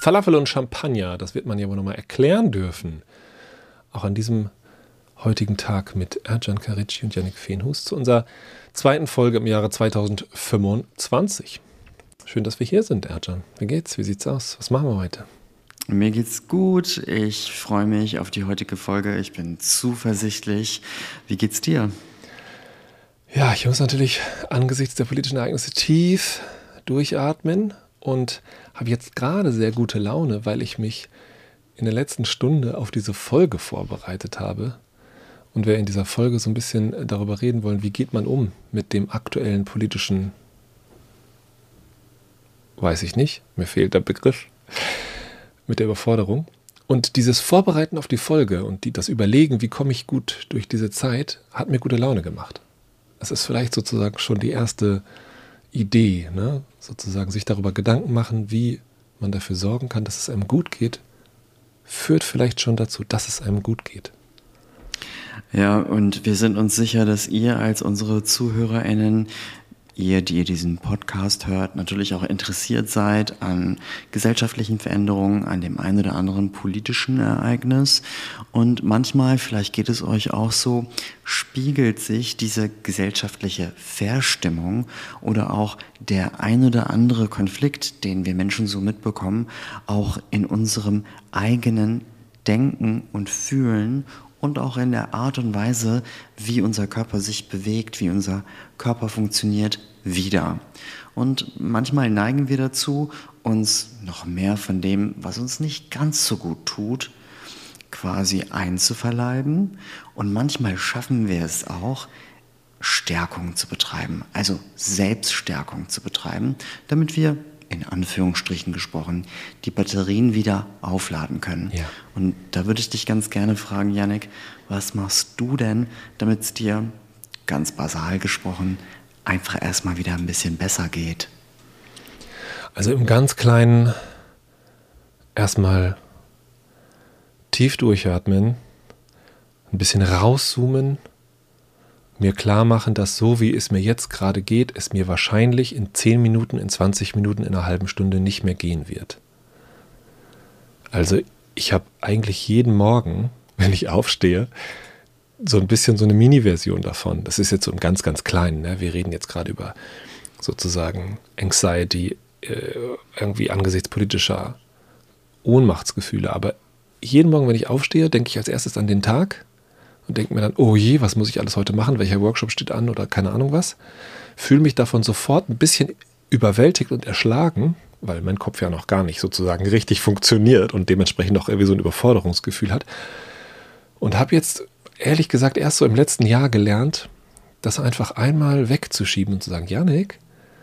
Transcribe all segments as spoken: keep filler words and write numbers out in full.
Falafel und Champagner, das wird man ja wohl nochmal erklären dürfen. Auch an diesem heutigen Tag mit Ercan Karici und Yannick Fenhus zu unserer zweiten Folge im Jahre zweitausendfünfundzwanzig. Schön, dass wir hier sind, Ercan. Wie geht's? Wie sieht's aus? Was machen wir heute? Mir geht's gut. Ich freue mich auf die heutige Folge. Ich bin zuversichtlich. Wie geht's dir? Ja, ich muss natürlich angesichts der politischen Ereignisse tief durchatmen und habe jetzt gerade sehr gute Laune, weil ich mich in der letzten Stunde auf diese Folge vorbereitet habe. Und wir in dieser Folge so ein bisschen darüber reden wollen, wie geht man um mit dem aktuellen politischen, weiß ich nicht, mir fehlt der Begriff, mit der Überforderung. Und dieses Vorbereiten auf die Folge und die, das Überlegen, wie komme ich gut durch diese Zeit, hat mir gute Laune gemacht. Das ist vielleicht sozusagen schon die erste Idee, ne? Sozusagen sich darüber Gedanken machen, wie man dafür sorgen kann, dass es einem gut geht, führt vielleicht schon dazu, dass es einem gut geht. Ja, und wir sind uns sicher, dass ihr als unsere ZuhörerInnen, ihr, die ihr diesen Podcast hört, natürlich auch interessiert seid an gesellschaftlichen Veränderungen, an dem einen oder anderen politischen Ereignis. Und manchmal, vielleicht geht es euch auch so, spiegelt sich diese gesellschaftliche Verstimmung oder auch der ein oder andere Konflikt, den wir Menschen so mitbekommen, auch in unserem eigenen Denken und Fühlen und auch in der Art und Weise, wie unser Körper sich bewegt, wie unser Körper funktioniert, wieder. Und manchmal neigen wir dazu, uns noch mehr von dem, was uns nicht ganz so gut tut, quasi einzuverleiben. Und manchmal schaffen wir es auch, Stärkung zu betreiben, also Selbststärkung zu betreiben, damit wir, in Anführungsstrichen gesprochen, die Batterien wieder aufladen können. Ja. Und da würde ich dich ganz gerne fragen, Yannick, was machst du denn, damit es dir, ganz basal gesprochen, einfach erstmal wieder ein bisschen besser geht? Also im ganz Kleinen erstmal tief durchatmen, ein bisschen rauszoomen, mir klar machen, dass so wie es mir jetzt gerade geht, es mir wahrscheinlich in zehn Minuten, in zwanzig Minuten, in einer halben Stunde nicht mehr gehen wird. Also ich habe eigentlich jeden Morgen, wenn ich aufstehe, so ein bisschen so eine Mini-Version davon. Das ist jetzt so ein ganz, ganz klein. Ne? Wir reden jetzt gerade über sozusagen Anxiety, äh, irgendwie angesichts politischer Ohnmachtsgefühle. Aber jeden Morgen, wenn ich aufstehe, denke ich als erstes an den Tag und denke mir dann, oh je, was muss ich alles heute machen? Welcher Workshop steht an oder keine Ahnung was? Fühle mich davon sofort ein bisschen überwältigt und erschlagen, weil mein Kopf ja noch gar nicht sozusagen richtig funktioniert und dementsprechend auch irgendwie so ein Überforderungsgefühl hat. Und habe jetzt ehrlich gesagt erst so im letzten Jahr gelernt, das einfach einmal wegzuschieben und zu sagen, Yannick,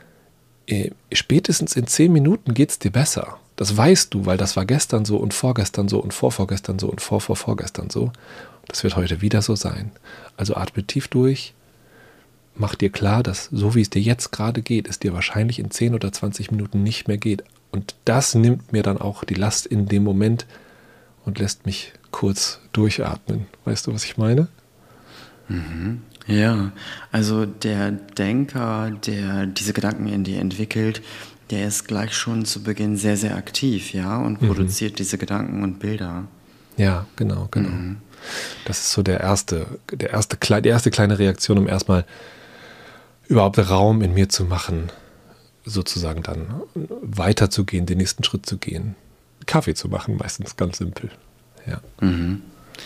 spätestens in zehn Minuten geht es dir besser. Das weißt du, weil das war gestern so und vorgestern so und vorvorgestern so und vorvorvorgestern so. Das wird heute wieder so sein. Also atme tief durch, mach dir klar, dass so wie es dir jetzt gerade geht, es dir wahrscheinlich in zehn oder zwanzig Minuten nicht mehr geht. Und das nimmt mir dann auch die Last in dem Moment und lässt mich kurz durchatmen. Weißt du, was ich meine? Mhm. Ja, also der Denker, der diese Gedanken in dir entwickelt, der ist gleich schon zu Beginn sehr, sehr aktiv, ja, und Mhm. produziert diese Gedanken und Bilder. Ja, genau, genau. Mhm. Das ist so der erste, der erste, die erste kleine Reaktion, um erstmal überhaupt Raum in mir zu machen, sozusagen dann weiterzugehen, den nächsten Schritt zu gehen. Kaffee zu machen, meistens ganz simpel. Ja. Mhm.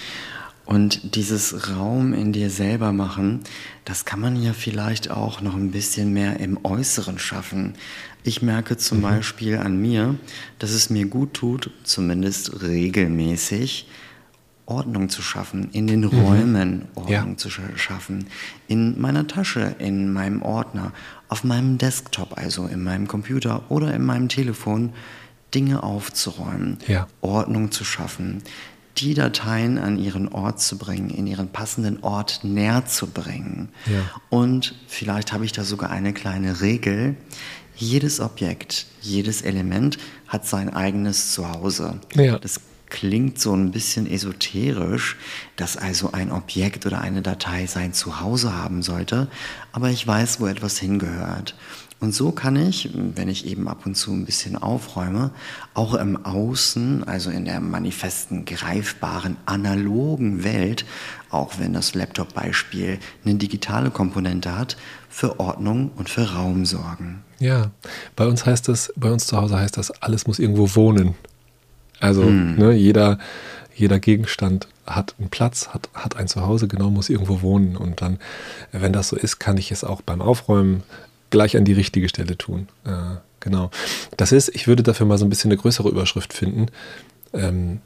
Und dieses Raum in dir selber machen, das kann man ja vielleicht auch noch ein bisschen mehr im Äußeren schaffen. Ich merke zum mhm. Beispiel an mir, dass es mir gut tut, zumindest regelmäßig, Ordnung zu schaffen, in den Räumen mhm. Ordnung ja. zu schaffen, in meiner Tasche, in meinem Ordner, auf meinem Desktop, also in meinem Computer oder in meinem Telefon, Dinge aufzuräumen, ja. Ordnung zu schaffen, die Dateien an ihren Ort zu bringen, in ihren passenden Ort näher zu bringen. Ja. Und vielleicht habe ich da sogar eine kleine Regel. Jedes Objekt, jedes Element hat sein eigenes Zuhause. Ja. Das klingt so ein bisschen esoterisch, dass also ein Objekt oder eine Datei sein Zuhause haben sollte, aber ich weiß, wo etwas hingehört. Und so kann ich, wenn ich eben ab und zu ein bisschen aufräume, auch im Außen, also in der manifesten, greifbaren, analogen Welt, auch wenn das Laptop-Beispiel eine digitale Komponente hat, für Ordnung und für Raum sorgen. Ja, bei uns heißt das, bei uns zu Hause heißt das, alles muss irgendwo wohnen. Also hm. ne, jeder, jeder Gegenstand hat einen Platz, hat, hat ein Zuhause, genau, muss irgendwo wohnen. Und dann, wenn das so ist, kann ich es auch beim Aufräumen gleich an die richtige Stelle tun. Äh, genau. Das ist, ich würde dafür mal so ein bisschen eine größere Überschrift finden. Ähm,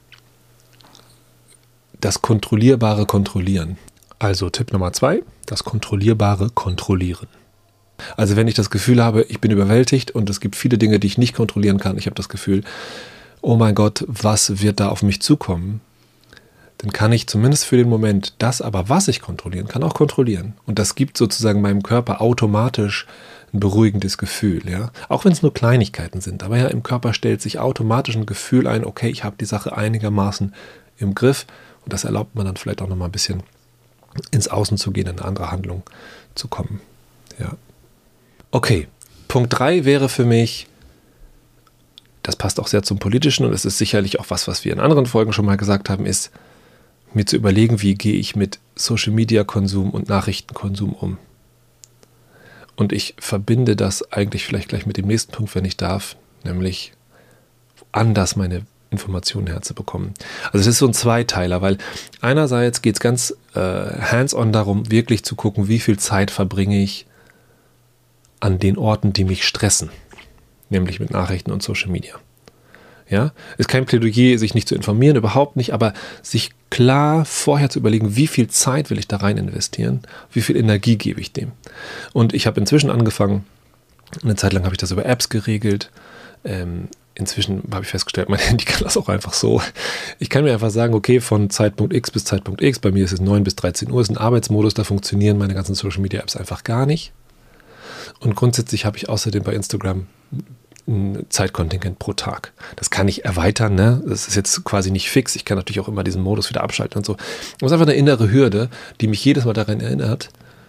das kontrollierbare Kontrollieren. Also Tipp Nummer zwei, das kontrollierbare Kontrollieren. Also wenn ich das Gefühl habe, ich bin überwältigt und es gibt viele Dinge, die ich nicht kontrollieren kann, ich habe das Gefühl, oh mein Gott, was wird da auf mich zukommen? Dann kann ich zumindest für den Moment das aber, was ich kontrollieren kann, auch kontrollieren. Und das gibt sozusagen meinem Körper automatisch ein beruhigendes Gefühl. Ja? Auch wenn es nur Kleinigkeiten sind. Aber ja, im Körper stellt sich automatisch ein Gefühl ein, okay, ich habe die Sache einigermaßen im Griff. Und das erlaubt man dann vielleicht auch nochmal ein bisschen ins Außen zu gehen, in eine andere Handlung zu kommen. Ja. Okay, Punkt drei wäre für mich, das passt auch sehr zum Politischen und es ist sicherlich auch was, was wir in anderen Folgen schon mal gesagt haben, ist, mir zu überlegen, wie gehe ich mit Social-Media-Konsum und Nachrichtenkonsum um. Und ich verbinde das eigentlich vielleicht gleich mit dem nächsten Punkt, wenn ich darf, nämlich anders meine Informationen herzubekommen. Also es ist so ein Zweiteiler, weil einerseits geht es ganz äh, hands-on darum, wirklich zu gucken, wie viel Zeit verbringe ich an den Orten, die mich stressen, nämlich mit Nachrichten und Social Media. Ja, ist kein Plädoyer, sich nicht zu informieren, überhaupt nicht, aber sich klar vorher zu überlegen, wie viel Zeit will ich da rein investieren, wie viel Energie gebe ich dem. Und ich habe inzwischen angefangen, eine Zeit lang habe ich das über Apps geregelt, ähm, inzwischen habe ich festgestellt, mein Handy kann das auch einfach so. Ich kann mir einfach sagen, okay, von Zeitpunkt X bis Zeitpunkt X, bei mir ist es neun bis dreizehn Uhr, ist ein Arbeitsmodus, da funktionieren meine ganzen Social Media Apps einfach gar nicht. Und grundsätzlich habe ich außerdem bei Instagram ein Zeitkontingent pro Tag. Das kann ich erweitern, ne? Das ist jetzt quasi nicht fix. Ich kann natürlich auch immer diesen Modus wieder abschalten und so. Das ist einfach eine innere Hürde, die mich jedes Mal daran erinnert,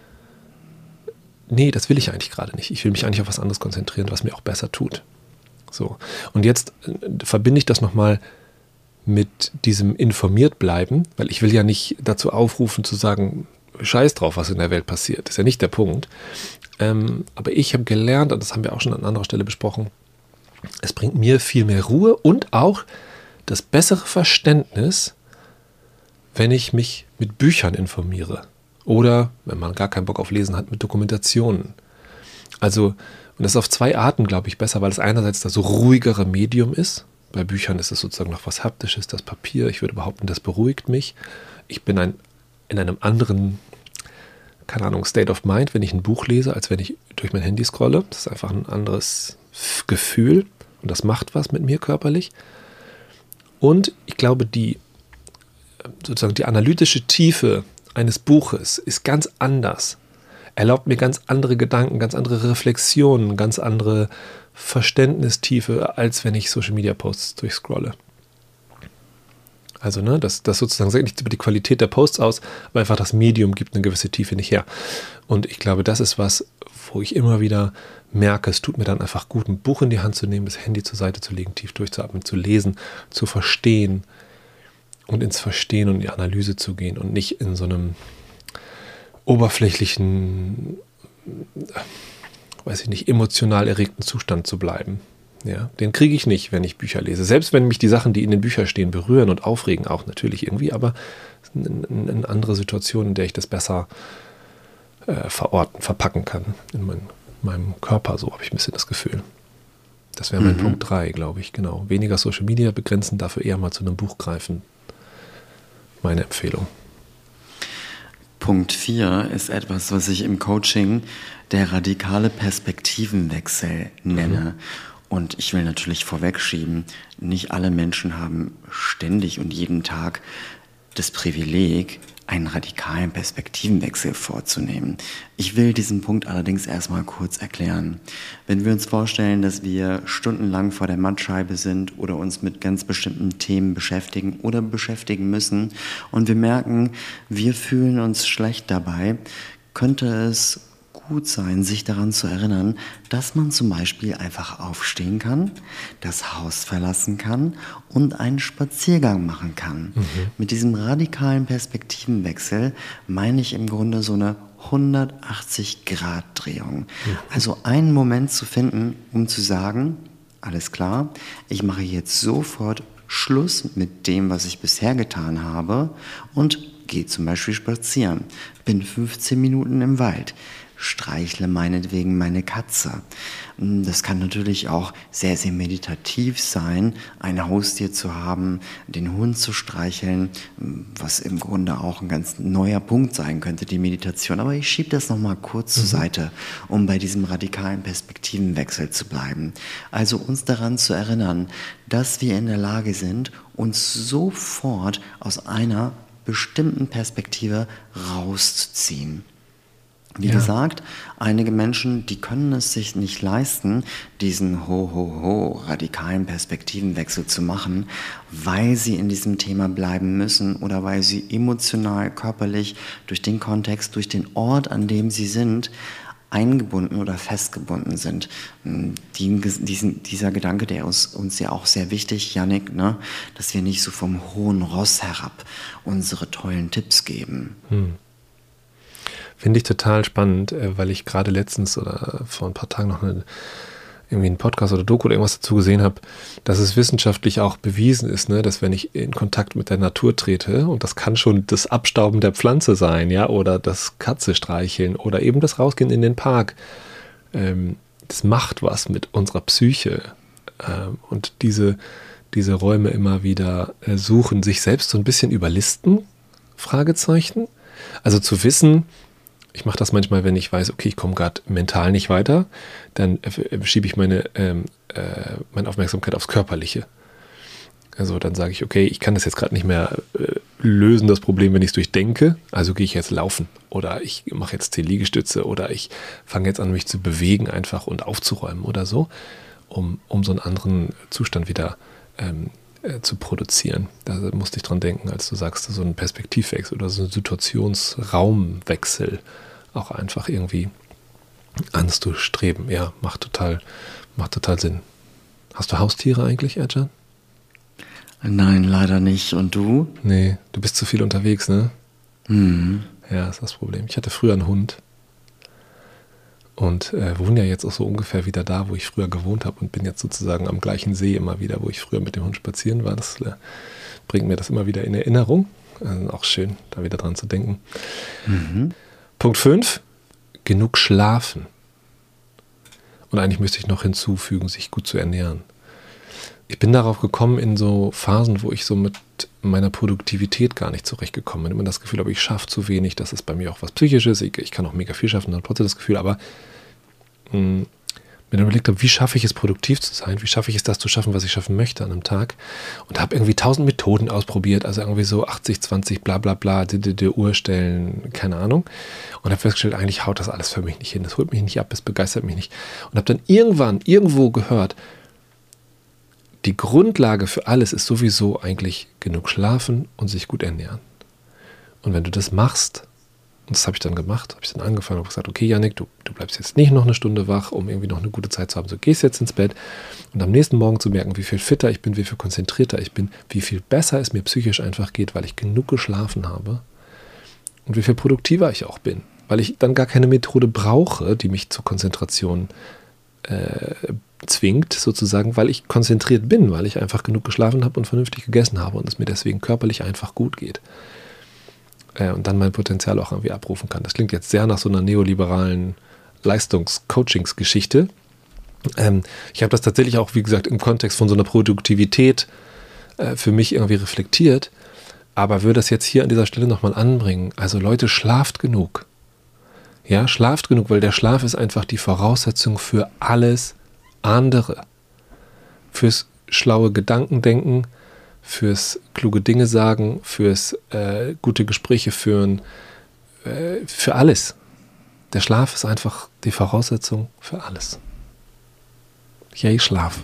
nee, das will ich eigentlich gerade nicht. Ich will mich eigentlich auf was anderes konzentrieren, was mir auch besser tut. So. Und jetzt verbinde ich das nochmal mit diesem informiert bleiben, weil ich will ja nicht dazu aufrufen zu sagen, scheiß drauf, was in der Welt passiert. Das ist ja nicht der Punkt. Ähm, aber ich habe gelernt, und das haben wir auch schon an anderer Stelle besprochen, es bringt mir viel mehr Ruhe und auch das bessere Verständnis, wenn ich mich mit Büchern informiere. Oder, wenn man gar keinen Bock auf Lesen hat, mit Dokumentationen. Also, und das ist auf zwei Arten, glaube ich, besser, weil es einerseits das ruhigere Medium ist. Bei Büchern ist es sozusagen noch was Haptisches, das Papier. Ich würde behaupten, das beruhigt mich. Ich bin ein, in einem anderen, keine Ahnung, State of Mind, wenn ich ein Buch lese, als wenn ich durch mein Handy scrolle. Das ist einfach ein anderes Gefühl und das macht was mit mir körperlich. Und ich glaube, die sozusagen die analytische Tiefe eines Buches ist ganz anders. Erlaubt mir ganz andere Gedanken, ganz andere Reflexionen, ganz andere Verständnistiefe, als wenn ich Social-Media-Posts durchscrolle. Also, ne, das, das sozusagen sagt nicht über die Qualität der Posts aus, aber einfach das Medium gibt eine gewisse Tiefe nicht her. Und ich glaube, das ist was, wo ich immer wieder merke, es tut mir dann einfach gut, ein Buch in die Hand zu nehmen, das Handy zur Seite zu legen, tief durchzuatmen, zu lesen, zu verstehen und ins Verstehen und in die Analyse zu gehen und nicht in so einem oberflächlichen, weiß ich nicht, emotional erregten Zustand zu bleiben. Ja, den kriege ich nicht, wenn ich Bücher lese. Selbst wenn mich die Sachen, die in den Büchern stehen, berühren und aufregen, auch natürlich irgendwie, aber eine, eine andere Situation, in der ich das besser äh, verorten, verpacken kann in mein, meinem Körper. So habe ich ein bisschen das Gefühl. Das wäre mein mhm. Punkt drei, glaube ich, genau. Weniger Social Media begrenzen, dafür eher mal zu einem Buch greifen. Meine Empfehlung. Punkt vier ist etwas, was ich im Coaching der radikale Perspektivenwechsel nenne. Mhm. Und ich will natürlich vorwegschieben, nicht alle Menschen haben ständig und jeden Tag das Privileg, einen radikalen Perspektivenwechsel vorzunehmen. Ich will diesen Punkt allerdings erstmal kurz erklären. Wenn wir uns vorstellen, dass wir stundenlang vor der Mattscheibe sind oder uns mit ganz bestimmten Themen beschäftigen oder beschäftigen müssen und wir merken, wir fühlen uns schlecht dabei, könnte es gut sein, sich daran zu erinnern, dass man zum Beispiel einfach aufstehen kann, das Haus verlassen kann und einen Spaziergang machen kann. Mhm. Mit diesem radikalen Perspektivenwechsel meine ich im Grunde so eine hundertachtzig Grad Drehung. Mhm. Also einen Moment zu finden, um zu sagen, alles klar, ich mache jetzt sofort Schluss mit dem, was ich bisher getan habe und gehe zum Beispiel spazieren, bin fünfzehn Minuten im Wald, streichle meinetwegen meine Katze. Das kann natürlich auch sehr, sehr meditativ sein, ein Haustier zu haben, den Hund zu streicheln, was im Grunde auch ein ganz neuer Punkt sein könnte, die Meditation. Aber ich schiebe das nochmal kurz mhm. zur Seite, um bei diesem radikalen Perspektivenwechsel zu bleiben. Also uns daran zu erinnern, dass wir in der Lage sind, uns sofort aus einer bestimmten Perspektive rauszuziehen. Wie ja. gesagt, einige Menschen, die können es sich nicht leisten, diesen ho-ho-ho radikalen Perspektivenwechsel zu machen, weil sie in diesem Thema bleiben müssen oder weil sie emotional, körperlich, durch den Kontext, durch den Ort, an dem sie sind, eingebunden oder festgebunden sind. Die, diesen, dieser Gedanke, der ist uns ja auch sehr wichtig, Jannik, ne? Dass wir nicht so vom hohen Ross herab unsere tollen Tipps geben. Hm. Finde ich total spannend, weil ich gerade letztens oder vor ein paar Tagen noch eine, irgendwie einen Podcast oder Doku oder irgendwas dazu gesehen habe, dass es wissenschaftlich auch bewiesen ist, ne, dass wenn ich in Kontakt mit der Natur trete, und das kann schon das Abstauben der Pflanze sein, ja, oder das Katze streicheln oder eben das Rausgehen in den Park, ähm, das macht was mit unserer Psyche. Ähm, und diese, diese Räume immer wieder äh, suchen, sich selbst so ein bisschen überlisten, Fragezeichen. Also zu wissen, ich mache das manchmal, wenn ich weiß, okay, ich komme gerade mental nicht weiter, dann äh, schiebe ich meine, ähm, äh, meine Aufmerksamkeit aufs Körperliche. Also dann sage ich, okay, ich kann das jetzt gerade nicht mehr äh, lösen, das Problem, wenn ich es durchdenke, also gehe ich jetzt laufen oder ich mache jetzt zehn Liegestütze oder ich fange jetzt an, mich zu bewegen einfach und aufzuräumen oder so, um, um so einen anderen Zustand wieder ähm, äh, zu produzieren. Da musste ich dran denken, als du sagst, so ein Perspektivwechsel oder so ein Situationsraumwechsel auch einfach irgendwie anzustreben. Ja, macht total, macht total Sinn. Hast du Haustiere eigentlich, Ercan? Nein, leider nicht. Und du? Nee, du bist zu viel unterwegs, ne? Mhm. Ja, ist das Problem. Ich hatte früher einen Hund und äh, wohne ja jetzt auch so ungefähr wieder da, wo ich früher gewohnt habe und bin jetzt sozusagen am gleichen See immer wieder, wo ich früher mit dem Hund spazieren war. Das äh, bringt mir das immer wieder in Erinnerung. Also auch schön, da wieder dran zu denken. Mhm. Punkt fünf, genug schlafen. Und eigentlich müsste ich noch hinzufügen, sich gut zu ernähren. Ich bin darauf gekommen in so Phasen, wo ich so mit meiner Produktivität gar nicht zurechtgekommen bin. Immer das Gefühl habe, ich schaffe zu wenig, das ist bei mir auch was Psychisches, ich, ich kann auch mega viel schaffen, dann trotzdem das Gefühl, aber mh, mir dann überlegt habe, wie schaffe ich es, produktiv zu sein, wie schaffe ich es, das zu schaffen, was ich schaffen möchte an einem Tag, und habe irgendwie tausend Methoden ausprobiert, also irgendwie so achtzig, zwanzig, bla bla bla, die, die, die Uhr stellen, keine Ahnung, und habe festgestellt, eigentlich haut das alles für mich nicht hin, das holt mich nicht ab, es begeistert mich nicht, und habe dann irgendwann, irgendwo gehört, die Grundlage für alles ist sowieso eigentlich genug schlafen und sich gut ernähren. Und wenn du das machst, und das habe ich dann gemacht, habe ich dann angefangen und gesagt, okay, Jannik, du, du bleibst jetzt nicht noch eine Stunde wach, um irgendwie noch eine gute Zeit zu haben. Du gehst jetzt ins Bett und am nächsten Morgen zu merken, wie viel fitter ich bin, wie viel konzentrierter ich bin, wie viel besser es mir psychisch einfach geht, weil ich genug geschlafen habe und wie viel produktiver ich auch bin, weil ich dann gar keine Methode brauche, die mich zur Konzentration äh, zwingt, sozusagen, weil ich konzentriert bin, weil ich einfach genug geschlafen habe und vernünftig gegessen habe und es mir deswegen körperlich einfach gut geht. Äh, und dann mein Potenzial auch irgendwie abrufen kann. Das klingt jetzt sehr nach so einer neoliberalen Leistungs-Coachings-Geschichte. Ähm, ich habe das tatsächlich auch, wie gesagt, im Kontext von so einer Produktivität äh, für mich irgendwie reflektiert, aber würde das jetzt hier an dieser Stelle nochmal anbringen. Also Leute, schlaft genug. Ja, schlaft genug, weil der Schlaf ist einfach die Voraussetzung für alles andere. Fürs schlaue Gedankendenken, fürs kluge Dinge sagen, fürs äh, gute Gespräche führen, äh, für alles. Der Schlaf ist einfach die Voraussetzung für alles. Yay, Schlaf.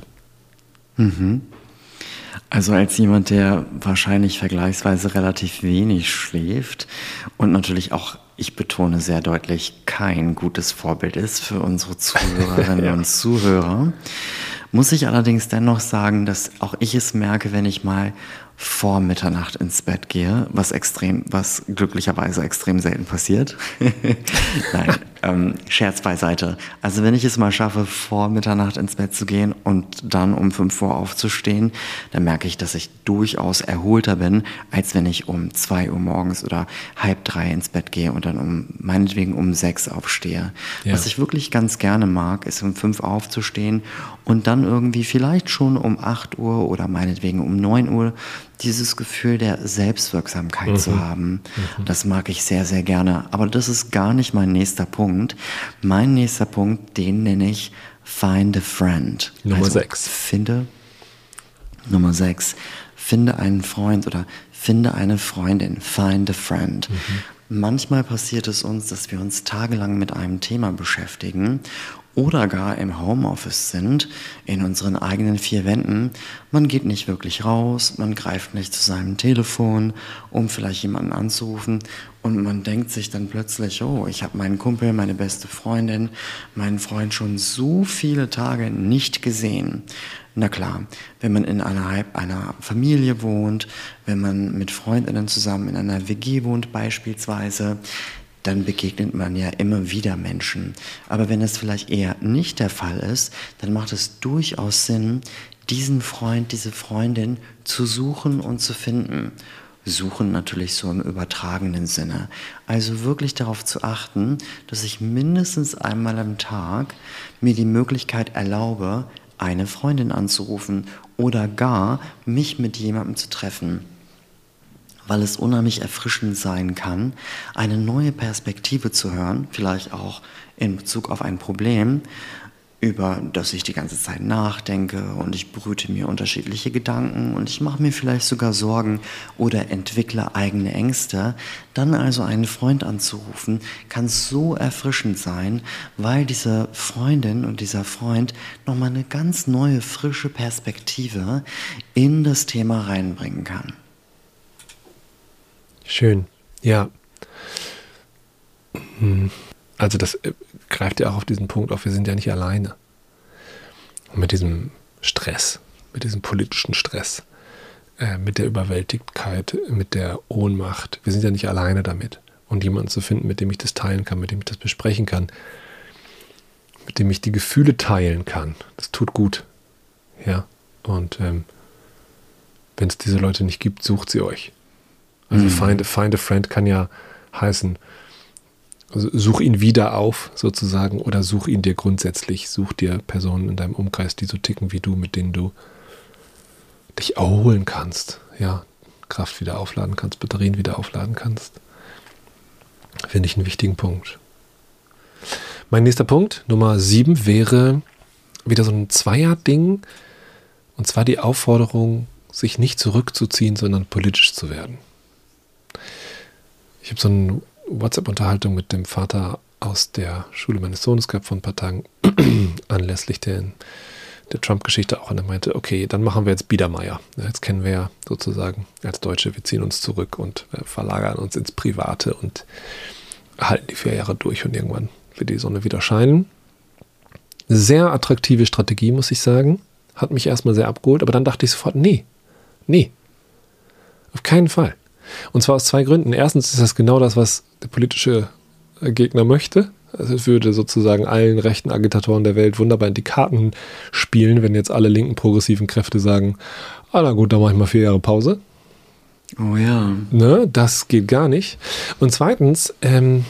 Mhm. Also als jemand, der wahrscheinlich vergleichsweise relativ wenig schläft und natürlich auch, ich betone sehr deutlich, kein gutes Vorbild ist für unsere Zuhörerinnen ja. und Zuhörer, muss ich allerdings dennoch sagen, dass auch ich es merke, wenn ich mal vor Mitternacht ins Bett gehe, was extrem, was glücklicherweise extrem selten passiert. Nein, ähm, Scherz beiseite. Also wenn ich es mal schaffe, vor Mitternacht ins Bett zu gehen und dann um fünf Uhr aufzustehen, dann merke ich, dass ich durchaus erholter bin, als wenn ich um zwei Uhr morgens oder halb drei ins Bett gehe und dann um meinetwegen um sechs aufstehe. Ja. Was ich wirklich ganz gerne mag, ist um fünf aufzustehen und dann irgendwie vielleicht schon um acht Uhr oder meinetwegen um neun Uhr dieses Gefühl der Selbstwirksamkeit mhm. zu haben. Mhm. Das mag ich sehr, sehr gerne. Aber das ist gar nicht mein nächster Punkt. Mein nächster Punkt, den nenne ich Find a Friend. Nummer sechs. Also finde, Nummer sechs. Finde einen Freund oder finde eine Freundin. Find a Friend. Mhm. Manchmal passiert es uns, dass wir uns tagelang mit einem Thema beschäftigen oder gar im Homeoffice sind, in unseren eigenen vier Wänden. Man geht nicht wirklich raus, man greift nicht zu seinem Telefon, um vielleicht jemanden anzurufen und man denkt sich dann plötzlich, oh, ich habe meinen Kumpel, meine beste Freundin, meinen Freund schon so viele Tage nicht gesehen. Na klar, wenn man in einer, einer Familie wohnt, wenn man mit Freundinnen zusammen in einer W G wohnt beispielsweise, dann begegnet man ja immer wieder Menschen. Aber wenn es vielleicht eher nicht der Fall ist, dann macht es durchaus Sinn, diesen Freund, diese Freundin zu suchen und zu finden. Suchen natürlich so im übertragenen Sinne. Also wirklich darauf zu achten, dass ich mindestens einmal am Tag mir die Möglichkeit erlaube, eine Freundin anzurufen oder gar mich mit jemandem zu treffen. Weil es unheimlich erfrischend sein kann, eine neue Perspektive zu hören, vielleicht auch in Bezug auf ein Problem, über das ich die ganze Zeit nachdenke und ich brüte mir unterschiedliche Gedanken und ich mache mir vielleicht sogar Sorgen oder entwickle eigene Ängste. Dann also einen Freund anzurufen, kann so erfrischend sein, weil diese Freundin und dieser Freund nochmal eine ganz neue, frische Perspektive in das Thema reinbringen kann. Schön, ja. Also das greift ja auch auf diesen Punkt auf, wir sind ja nicht alleine. Und mit diesem Stress, mit diesem politischen Stress, äh, mit der Überwältigkeit, mit der Ohnmacht, wir sind ja nicht alleine damit. Und jemanden zu finden, mit dem ich das teilen kann, mit dem ich das besprechen kann, mit dem ich die Gefühle teilen kann, das tut gut. Ja, und ähm, wenn es diese Leute nicht gibt, sucht sie euch. Also mhm. find, find a friend kann ja heißen, also such ihn wieder auf sozusagen oder such ihn dir grundsätzlich. Such dir Personen in deinem Umkreis, die so ticken wie du, mit denen du dich erholen kannst. Ja, Kraft wieder aufladen kannst, Batterien wieder aufladen kannst. Finde ich einen wichtigen Punkt. Mein nächster Punkt, Nummer sieben, wäre wieder so ein Zweier-Ding. Und zwar die Aufforderung, sich nicht zurückzuziehen, sondern politisch zu werden. Ich habe so eine WhatsApp-Unterhaltung mit dem Vater aus der Schule meines Sohnes gehabt vor ein paar Tagen, anlässlich der, der Trump-Geschichte auch. Und er meinte, okay, dann machen wir jetzt Biedermeier. Ja, jetzt kennen wir ja sozusagen als Deutsche, wir ziehen uns zurück und äh, verlagern uns ins Private und halten die vier Jahre durch und irgendwann wird die Sonne wieder scheinen. Sehr attraktive Strategie, muss ich sagen. Hat mich erstmal sehr abgeholt, aber dann dachte ich sofort, nee, nee, auf keinen Fall. Und zwar aus zwei Gründen. Erstens ist das genau das, was der politische Gegner möchte. Also es würde sozusagen allen rechten Agitatoren der Welt wunderbar in die Karten spielen, wenn jetzt alle linken progressiven Kräfte sagen, ah na gut, dann mache ich mal vier Jahre Pause. Oh ja. Ne, das geht gar nicht. Und zweitens ähm,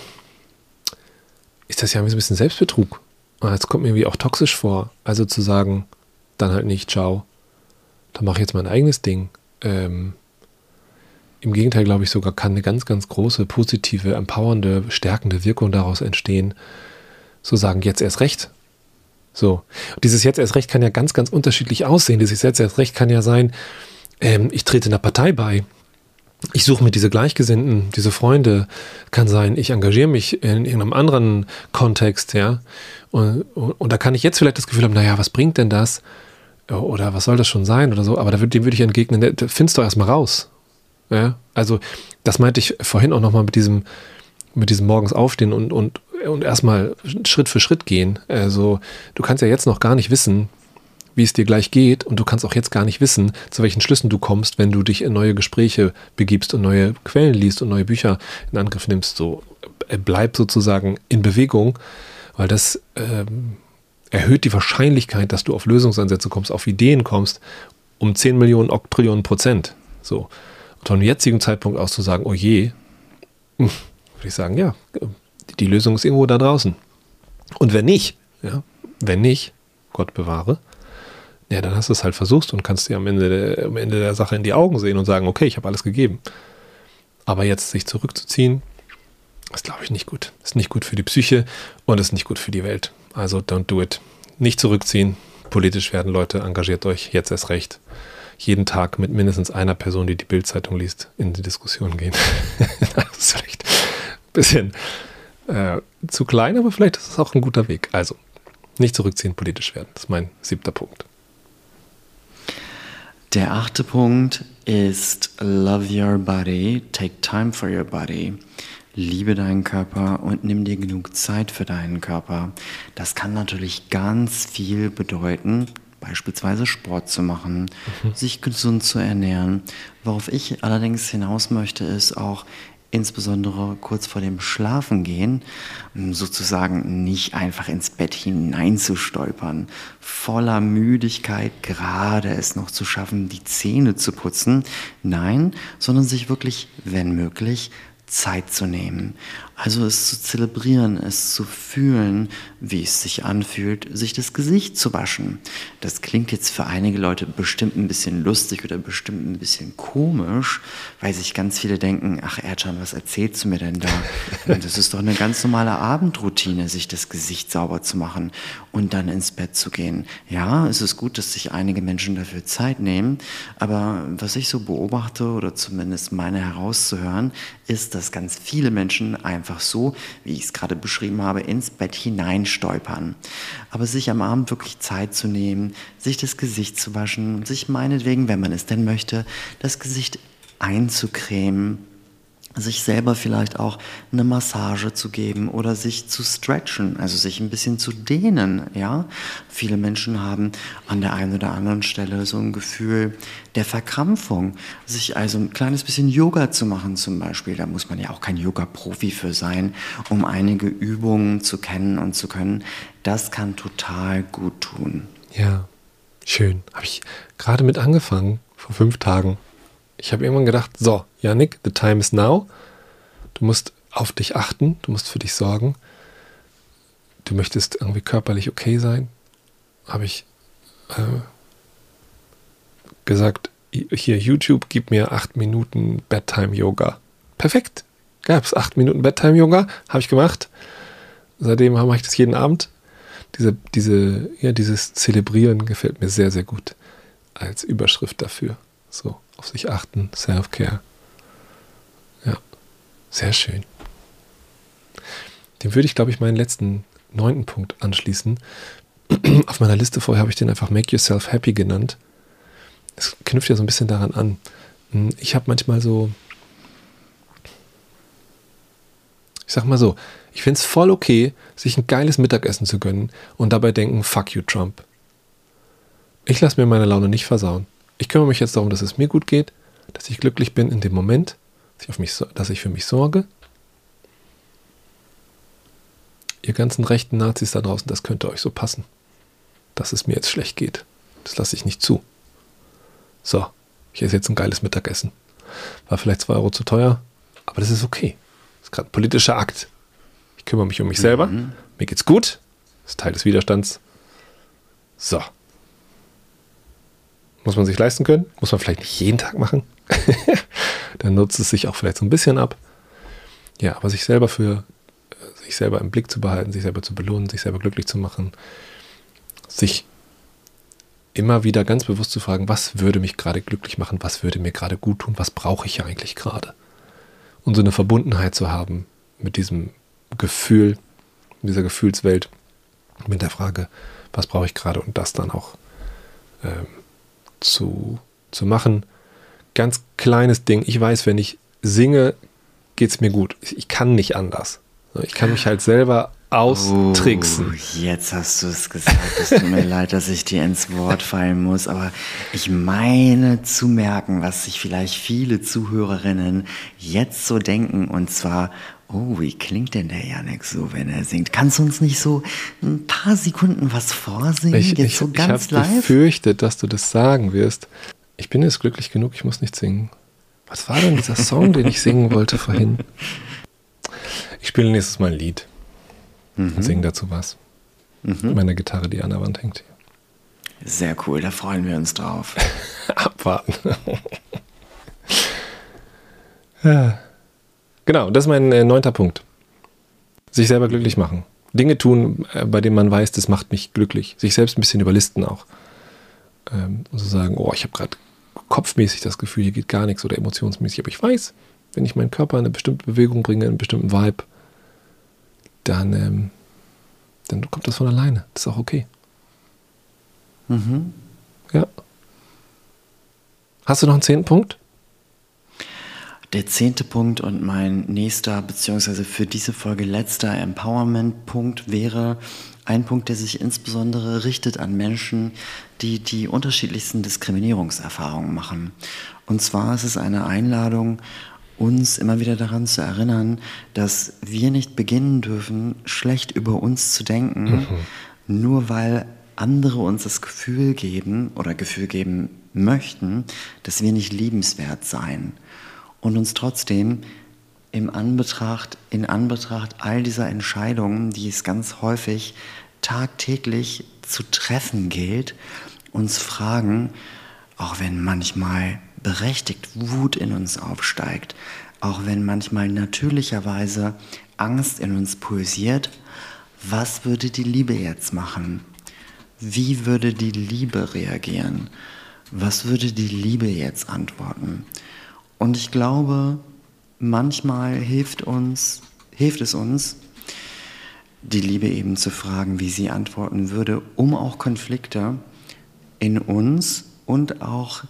ist das ja ein bisschen Selbstbetrug. Es kommt mir irgendwie auch toxisch vor. Also zu sagen, dann halt nicht, ciao, dann mache ich jetzt mein eigenes Ding. Ähm, Im Gegenteil, glaube ich sogar, kann eine ganz, ganz große, positive, empowernde, stärkende Wirkung daraus entstehen, so sagen, jetzt erst recht. So. Und dieses jetzt erst recht kann ja ganz, ganz unterschiedlich aussehen. Dieses jetzt erst recht kann ja sein, ähm, ich trete einer Partei bei. Ich suche mir diese Gleichgesinnten, diese Freunde. Kann sein, ich engagiere mich in irgendeinem anderen Kontext, ja. Und, und, und da kann ich jetzt vielleicht das Gefühl haben, naja, was bringt denn das? Oder was soll das schon sein oder so? Aber da würd, dem würde ich entgegnen, findest du erstmal raus. Ja? Also das meinte ich vorhin auch nochmal mit diesem, mit diesem morgens aufstehen und, und, und erstmal Schritt für Schritt gehen. Also du kannst ja jetzt noch gar nicht wissen, wie es dir gleich geht, und du kannst auch jetzt gar nicht wissen, zu welchen Schlüssen du kommst, wenn du dich in neue Gespräche begibst und neue Quellen liest und neue Bücher in Angriff nimmst. So, bleib sozusagen in Bewegung, weil das ähm, erhöht die Wahrscheinlichkeit, dass du auf Lösungsansätze kommst, auf Ideen kommst, um zehn Millionen Oktrillionen Prozent. So. Und von dem jetzigen Zeitpunkt aus zu sagen, oh je, würde ich sagen, ja, die Lösung ist irgendwo da draußen. Und wenn nicht, ja, wenn nicht, Gott bewahre, ja, dann hast du es halt versucht und kannst dir am Ende, der, am Ende der Sache in die Augen sehen und sagen, okay, ich habe alles gegeben. Aber jetzt sich zurückzuziehen, ist, glaube ich, nicht gut. Ist nicht gut für die Psyche und ist nicht gut für die Welt. Also don't do it. Nicht zurückziehen, politisch werden, Leute, engagiert euch, jetzt erst recht. Jeden Tag mit mindestens einer Person, die die Bild-Zeitung liest, in die Diskussion gehen. Das ist vielleicht ein bisschen äh, zu klein, aber vielleicht ist es auch ein guter Weg. Also, nicht zurückziehen, politisch werden. Das ist mein siebter Punkt. Der achte Punkt ist Love your body, take time for your body. Liebe deinen Körper und nimm dir genug Zeit für deinen Körper. Das kann natürlich ganz viel bedeuten, beispielsweise Sport zu machen, mhm. sich gesund zu ernähren. Worauf ich allerdings hinaus möchte, ist auch insbesondere kurz vor dem Schlafengehen, sozusagen nicht einfach ins Bett hineinzustolpern, voller Müdigkeit gerade es noch zu schaffen, die Zähne zu putzen. Nein, sondern sich wirklich, wenn möglich, Zeit zu nehmen. Also es zu zelebrieren, es zu fühlen, wie es sich anfühlt, sich das Gesicht zu waschen. Das klingt jetzt für einige Leute bestimmt ein bisschen lustig oder bestimmt ein bisschen komisch, weil sich ganz viele denken, ach Erdschan, was erzählst du mir denn da? Und das ist doch eine ganz normale Abendroutine, sich das Gesicht sauber zu machen und dann ins Bett zu gehen. Ja, es ist gut, dass sich einige Menschen dafür Zeit nehmen, aber was ich so beobachte oder zumindest meine herauszuhören, ist, dass ganz viele Menschen einfach so, wie ich es gerade beschrieben habe, ins Bett hineinstolpern. Aber sich am Abend wirklich Zeit zu nehmen, sich das Gesicht zu waschen, sich meinetwegen, wenn man es denn möchte, das Gesicht einzucremen, sich selber vielleicht auch eine Massage zu geben oder sich zu stretchen, also sich ein bisschen zu dehnen, ja. Viele Menschen haben an der einen oder anderen Stelle so ein Gefühl der Verkrampfung, sich also ein kleines bisschen Yoga zu machen zum Beispiel, da muss man ja auch kein Yoga-Profi für sein, um einige Übungen zu kennen und zu können, das kann total gut tun. Ja, schön. Habe ich gerade mit angefangen, vor fünf Tagen. Ich habe irgendwann gedacht, so, Yannick, the time is now. Du musst auf dich achten, du musst für dich sorgen. Du möchtest irgendwie körperlich okay sein. Habe ich äh, gesagt, hier YouTube, gib mir acht Minuten Bedtime-Yoga. Perfekt, gab es acht Minuten Bedtime-Yoga, habe ich gemacht. Seitdem mache ich das jeden Abend. Diese, diese, ja, dieses Zelebrieren gefällt mir sehr, sehr gut als Überschrift dafür. So, auf sich achten, Self-Care. Ja, sehr schön. Dem würde ich, glaube ich, meinen letzten neunten Punkt anschließen. Auf meiner Liste vorher habe ich den einfach Make Yourself Happy genannt. Es knüpft ja so ein bisschen daran an. Ich habe manchmal so, ich sag mal so, ich finde es voll okay, sich ein geiles Mittagessen zu gönnen und dabei denken, fuck you, Trump. Ich lasse mir meine Laune nicht versauen. Ich kümmere mich jetzt darum, dass es mir gut geht, dass ich glücklich bin in dem Moment, dass ich, auf mich, dass ich für mich sorge. Ihr ganzen rechten Nazis da draußen, das könnte euch so passen, dass es mir jetzt schlecht geht. Das lasse ich nicht zu. So, ich esse jetzt ein geiles Mittagessen. War vielleicht zwei Euro zu teuer, aber das ist okay. Das ist gerade ein politischer Akt. Ich kümmere mich um mich selber. Mhm. Mir geht's gut. Das ist Teil des Widerstands. So. Muss man sich leisten können. Muss man vielleicht nicht jeden Tag machen. Dann nutzt es sich auch vielleicht so ein bisschen ab. Ja, aber sich selber für, sich selber im Blick zu behalten, sich selber zu belohnen, sich selber glücklich zu machen, sich immer wieder ganz bewusst zu fragen, was würde mich gerade glücklich machen, was würde mir gerade gut tun, was brauche ich eigentlich gerade? Und so eine Verbundenheit zu haben mit diesem Gefühl, mit dieser Gefühlswelt, mit der Frage, was brauche ich gerade und das dann auch ähm, zu, zu machen. Ganz kleines Ding, ich weiß, wenn ich singe, geht es mir gut. Ich kann nicht anders. Ich kann mich halt selber austricksen. Oh, jetzt hast du es gesagt. Es tut mir leid, dass ich dir ins Wort fallen muss, aber ich meine zu merken, was sich vielleicht viele Zuhörerinnen jetzt so denken, und zwar, oh, wie klingt denn der Jannik so, wenn er singt? Kannst du uns nicht so ein paar Sekunden was vorsingen? Ich, jetzt ich, so ich ganz habe live? befürchtet, dass du das sagen wirst. Ich bin jetzt glücklich genug, ich muss nicht singen. Was war denn dieser Song, den ich singen wollte vorhin? Ich spiele nächstes Mal ein Lied. Mhm. Und singe dazu was. Mhm. Meine Gitarre, die an der Wand hängt hier. Sehr cool, da freuen wir uns drauf. Abwarten. Ja. Genau, das ist mein äh, neunter Punkt. Sich selber glücklich machen. Dinge tun, äh, bei denen man weiß, das macht mich glücklich. Sich selbst ein bisschen überlisten auch. Ähm, und so sagen, oh, ich habe gerade kopfmäßig das Gefühl, hier geht gar nichts oder emotionsmäßig. Aber ich weiß, wenn ich meinen Körper in eine bestimmte Bewegung bringe, in einen bestimmten Vibe, dann, ähm, dann kommt das von alleine. Das ist auch okay. Mhm. Ja. Hast du noch einen zehnten Punkt? Der zehnte Punkt und mein nächster, beziehungsweise für diese Folge letzter Empowerment-Punkt wäre ein Punkt, der sich insbesondere richtet an Menschen, die die unterschiedlichsten Diskriminierungserfahrungen machen. Und zwar ist es eine Einladung, uns immer wieder daran zu erinnern, dass wir nicht beginnen dürfen, schlecht über uns zu denken, mhm. nur weil andere uns das Gefühl geben oder Gefühl geben möchten, dass wir nicht liebenswert seien. Und uns trotzdem im Anbetracht, in Anbetracht all dieser Entscheidungen, die es ganz häufig tagtäglich zu treffen gilt, uns fragen, auch wenn manchmal berechtigt Wut in uns aufsteigt, auch wenn manchmal natürlicherweise Angst in uns pulsiert, was würde die Liebe jetzt machen? Wie würde die Liebe reagieren? Was würde die Liebe jetzt antworten? Und ich glaube, manchmal hilft uns, hilft es uns, die Liebe eben zu fragen, wie sie antworten würde, um auch Konflikte in uns und auch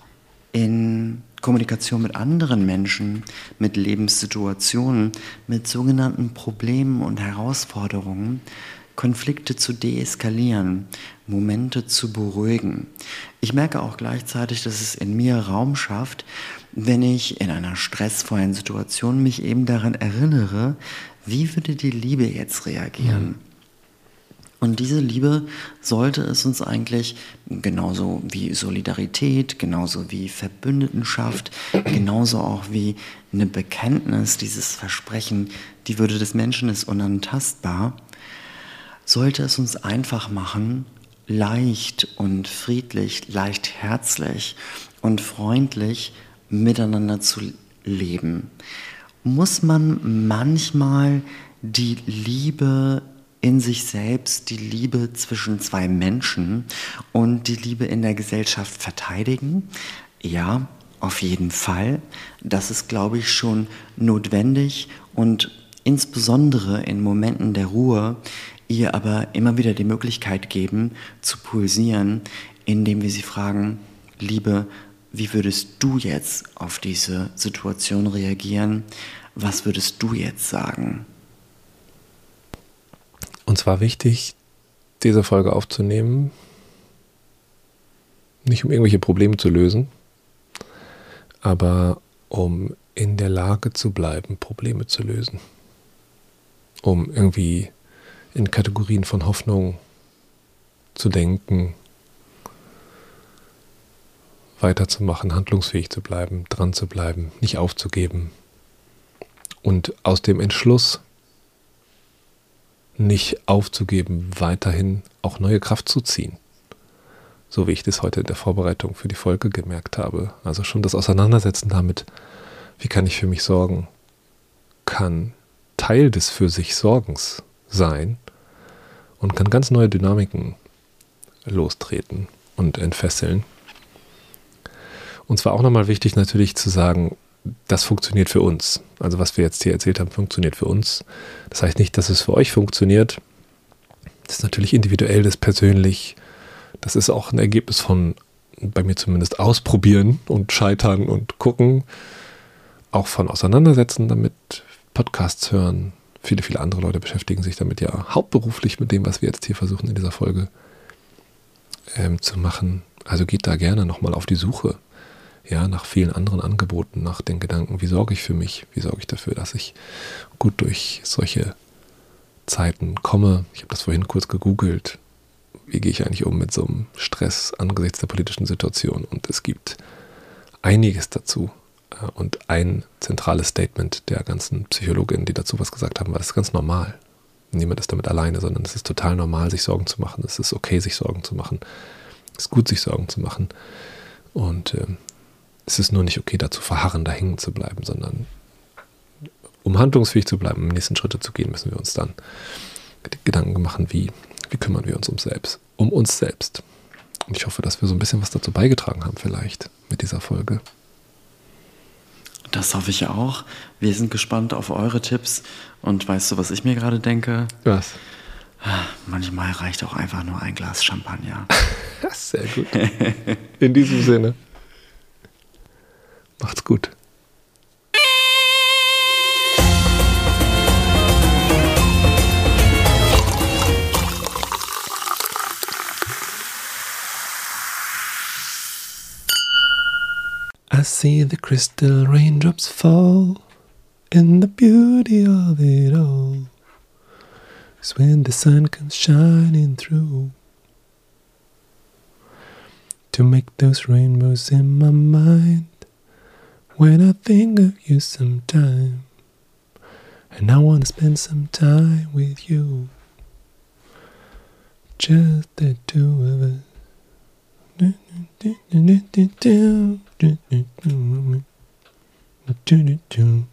in Kommunikation mit anderen Menschen, mit Lebenssituationen, mit sogenannten Problemen und Herausforderungen, Konflikte zu deeskalieren, Momente zu beruhigen. Ich merke auch gleichzeitig, dass es in mir Raum schafft, wenn ich in einer stressvollen Situation mich eben daran erinnere, wie würde die Liebe jetzt reagieren? Mhm. Und diese Liebe sollte es uns eigentlich genauso wie Solidarität, genauso wie Verbündetenschaft, genauso auch wie eine Bekenntnis, dieses Versprechen, die Würde des Menschen ist unantastbar, sollte es uns einfach machen, leicht und friedlich, leicht herzlich und freundlich miteinander zu leben. Muss man manchmal die Liebe in sich selbst, die Liebe zwischen zwei Menschen und die Liebe in der Gesellschaft verteidigen? Ja, auf jeden Fall. Das ist, glaube ich, schon notwendig und insbesondere in Momenten der Ruhe ihr aber immer wieder die Möglichkeit geben, zu pulsieren, indem wir sie fragen, Liebe, wie würdest du jetzt auf diese Situation reagieren? Was würdest du jetzt sagen? Und zwar wichtig, diese Folge aufzunehmen, nicht um irgendwelche Probleme zu lösen, aber um in der Lage zu bleiben, Probleme zu lösen. Um irgendwie in Kategorien von Hoffnung zu denken, weiterzumachen, handlungsfähig zu bleiben, dran zu bleiben, nicht aufzugeben. Und aus dem Entschluss, nicht aufzugeben, weiterhin auch neue Kraft zu ziehen. So wie ich das heute in der Vorbereitung für die Folge gemerkt habe. Also schon das Auseinandersetzen damit, wie kann ich für mich sorgen, kann Teil des für sich Sorgens sein und kann ganz neue Dynamiken lostreten. und entfesseln. Und zwar auch nochmal wichtig natürlich zu sagen, das funktioniert für uns. Also was wir jetzt hier erzählt haben, funktioniert für uns. Das heißt nicht, dass es für euch funktioniert. Das ist natürlich individuell, das ist persönlich. Das ist auch ein Ergebnis von, bei mir zumindest, ausprobieren und scheitern und gucken. Auch von auseinandersetzen damit, Podcasts hören. Viele, viele andere Leute beschäftigen sich damit ja hauptberuflich mit dem, was wir jetzt hier versuchen in dieser Folge ähm, zu machen. Also geht da gerne nochmal auf die Suche. Ja, nach vielen anderen Angeboten, nach den Gedanken, wie sorge ich für mich, wie sorge ich dafür, dass ich gut durch solche Zeiten komme. Ich habe das vorhin kurz gegoogelt. Wie gehe ich eigentlich um mit so einem Stress angesichts der politischen Situation? Und es gibt einiges dazu. Und ein zentrales Statement der ganzen Psychologinnen, die dazu was gesagt haben, war, das ist ganz normal. Niemand ist damit alleine, sondern es ist total normal, sich Sorgen zu machen. Es ist okay, sich Sorgen zu machen. Es ist gut, sich Sorgen zu machen. Und ähm, es ist nur nicht okay, da zu verharren, da hängen zu bleiben, sondern um handlungsfähig zu bleiben, um die nächsten Schritte zu gehen, müssen wir uns dann Gedanken machen, wie, wie kümmern wir uns um selbst, um uns selbst. Und ich hoffe, dass wir so ein bisschen was dazu beigetragen haben vielleicht mit dieser Folge. Das hoffe ich auch. Wir sind gespannt auf eure Tipps. Und weißt du, was ich mir gerade denke? Was? Manchmal reicht auch einfach nur ein Glas Champagner. Sehr gut. In diesem Sinne. Macht's gut. I see the crystal raindrops fall, and the beauty of it all is when the sun comes shining through to make those rainbows in my mind. When I think of you sometime, and I want to spend some time with you, just the two of us. Do, do, do, do, do, do, do, do, do, do, do.